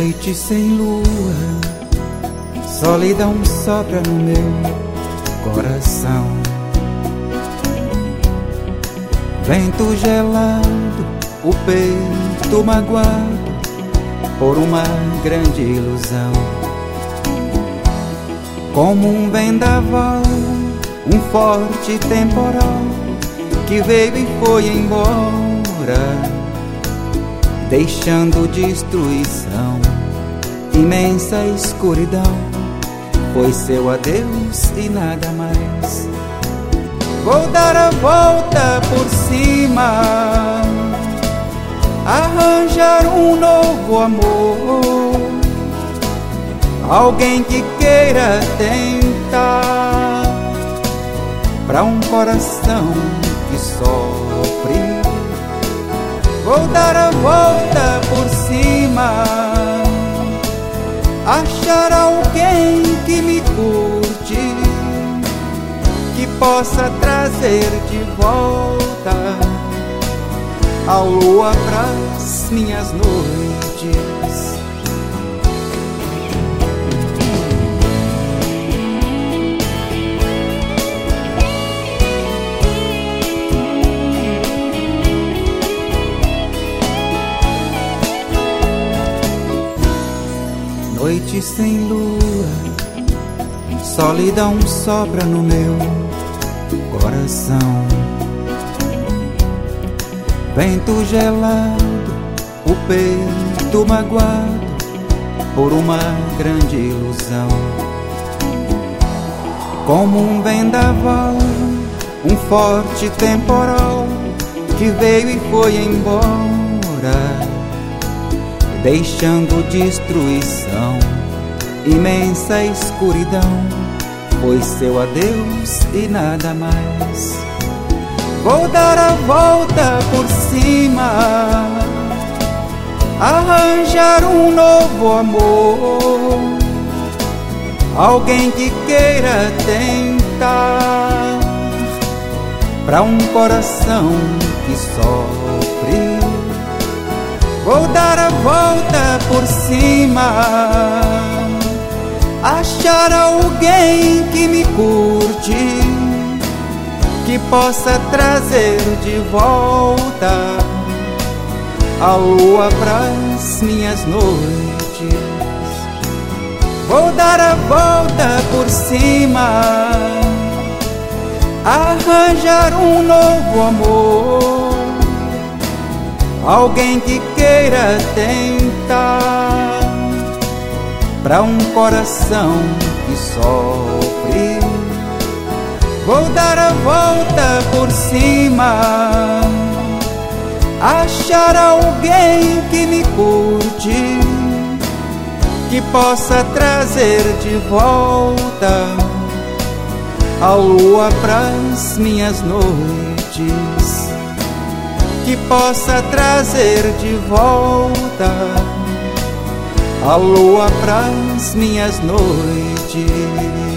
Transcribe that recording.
Noite sem lua, solidão sopra no meu coração. Vento gelado, o peito magoado por uma grande ilusão. Como um vendaval, um forte temporal que veio e foi embora, deixando destruição, imensa escuridão. Foi seu adeus e nada mais. Vou dar a volta por cima, arranjar um novo amor, alguém que queira tentar, pra um coração que sofre. Vou dar a volta por cima, achar alguém que me curte, que possa trazer de volta a lua pras minhas noites. Noite sem lua, solidão sopra no meu coração. Vento gelado, o peito magoado por uma grande ilusão. Como um vendaval, um forte temporal que veio e foi embora, deixando destruição, imensa escuridão. Foi seu adeus e nada mais. Vou dar a volta por cima, arranjar um novo amor, alguém que queira tentar, pra um coração que sofre. Vou dar a volta por cima, achar alguém que me curte, que possa trazer de volta a lua pras minhas noites. Vou dar a volta por cima, arranjar um novo amor, alguém que queira tentar, pra um coração que sofre. Vou dar a volta por cima, achar alguém que me curte, que possa trazer de volta a lua pras minhas noites, que possa trazer de volta a lua pras minhas noites.